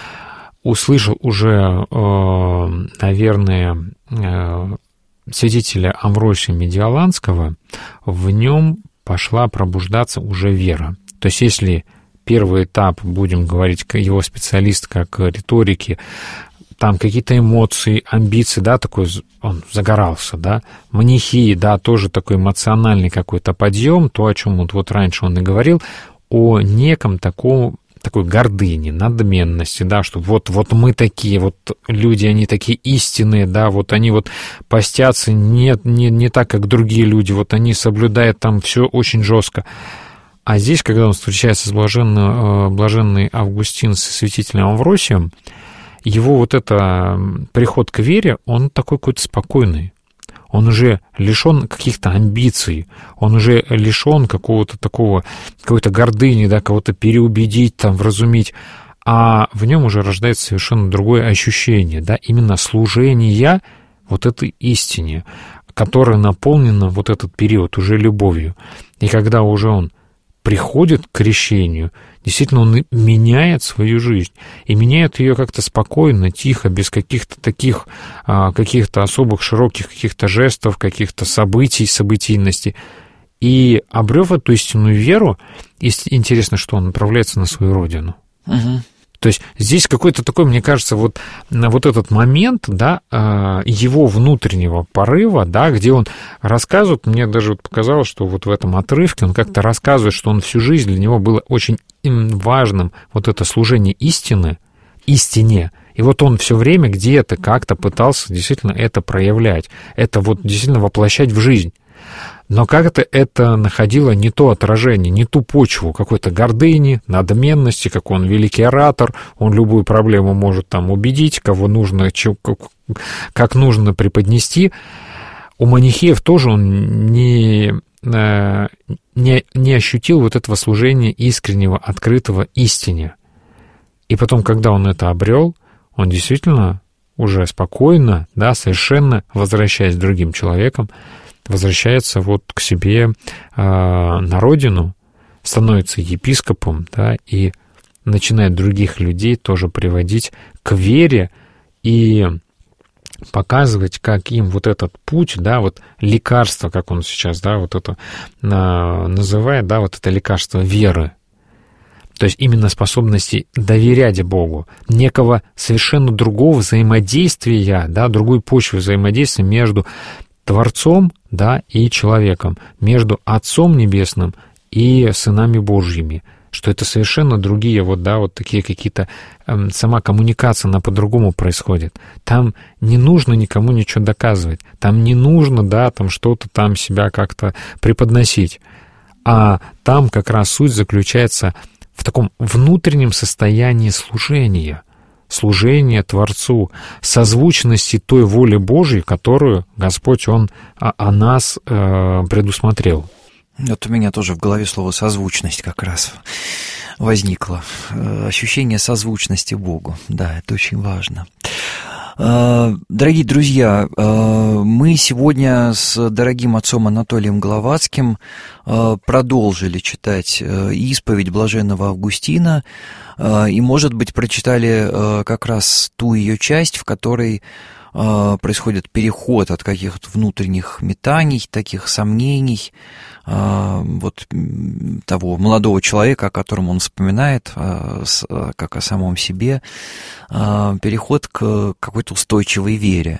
услышал уже, э, наверное, э, святителя Амвросия Медиаланского, в нем пошла пробуждаться уже вера. То есть если первый этап, будем говорить, его специалист как риторики, там какие-то эмоции, амбиции, да, такой он загорался, да, манихии, да, тоже такой эмоциональный какой-то подъем, то, о чем вот, вот раньше он и говорил, о неком таком, такой гордыне, надменности, да, что вот, вот мы такие, вот люди, они такие истинные, да, вот они вот постятся не, не, не так, как другие люди, вот они соблюдают там все очень жестко. А здесь, когда он встречается с блаженный, блаженный Августин со святителем Амвросием, его вот это приход к вере, он такой какой-то спокойный. Он уже лишен каких-то амбиций, он уже лишен какого-то такого, какой-то гордыни, да, кого-то переубедить, там, вразумить, а в нем уже рождается совершенно другое ощущение, да, именно служения вот этой истине, которая наполнена вот этот период уже любовью. И когда уже он приходит к крещению, действительно, он меняет свою жизнь. И меняет ее как-то спокойно, тихо, без каких-то таких, каких-то особых широких каких-то жестов, каких-то событий, событийности. И обрев эту истинную веру, интересно, что он направляется на свою родину. Угу. То есть здесь какой-то такой, мне кажется, вот, вот этот момент, да, его внутреннего порыва, да, где он рассказывает, мне даже вот показалось, что вот в этом отрывке он как-то рассказывает, что он всю жизнь, для него было очень важным вот это служение истины, истине. И вот он все время где-то как-то пытался действительно это проявлять, это вот действительно воплощать в жизнь. Но как-то это находило не то отражение, не ту почву какой-то гордыни, надменности, как он великий оратор, он любую проблему может там убедить, кого нужно, как нужно преподнести. У манихеев тоже он не, не, не ощутил вот этого служения искреннего, открытого истине. И потом, когда он это обрел, он действительно уже спокойно, да, совершенно возвращаясь к другим человекам, возвращается вот к себе э, на родину, становится епископом, да, и начинает других людей тоже приводить к вере и показывать, как им вот этот путь, да, вот лекарство, как он сейчас, да, вот это э, называет, да, вот это лекарство веры. То есть именно способности доверять Богу, некого совершенно другого взаимодействия, да, другой почвы взаимодействия между Творцом, да, и человеком, между Отцом Небесным и сынами Божьими, что это совершенно другие вот, да, вот такие какие-то, э, сама коммуникация, она по-другому происходит. Там не нужно никому ничего доказывать, там не нужно, да, там что-то там себя как-то преподносить, а там как раз суть заключается в таком внутреннем состоянии служения, служения Творцу, созвучности той воли Божьей, которую Господь, Он о, о нас э, предусмотрел. Вот у меня тоже в голове слово «созвучность» как раз возникло. Ощущение созвучности Богу. Да, это очень важно. Дорогие друзья, мы сегодня с дорогим отцом Анатолием Гловацким продолжили читать исповедь блаженного Августина и, может быть, прочитали как раз ту ее часть, в которой происходит переход от каких-то внутренних метаний, таких сомнений, вот того молодого человека, о котором он вспоминает, как о самом себе, переход к какой-то устойчивой вере.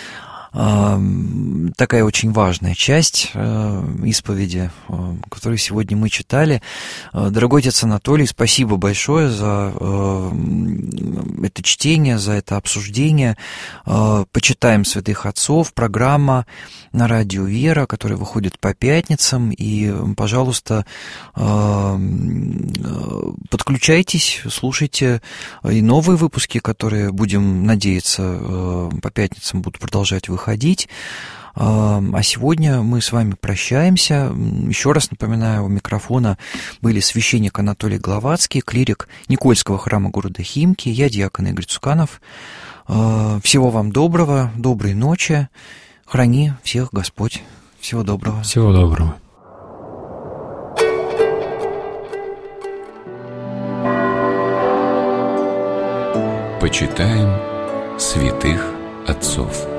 Такая очень важная часть исповеди, которую сегодня мы читали. Дорогой отец Анатолий, спасибо большое за это чтение, за это обсуждение. Почитаем святых отцов, программа на радио «Вера», которая выходит по пятницам. И, пожалуйста, подключайтесь, слушайте и новые выпуски, которые, будем надеяться, по пятницам будут продолжать выходить. ходить. А сегодня мы с вами прощаемся. Еще раз напоминаю, у микрофона были священник Анатолий Гловацкий, клирик Никольского храма города Химки, я диакон Игорь Цуканов. Всего вам доброго, доброй ночи. Храни всех Господь. Всего доброго. Всего доброго. Почитаем святых отцов.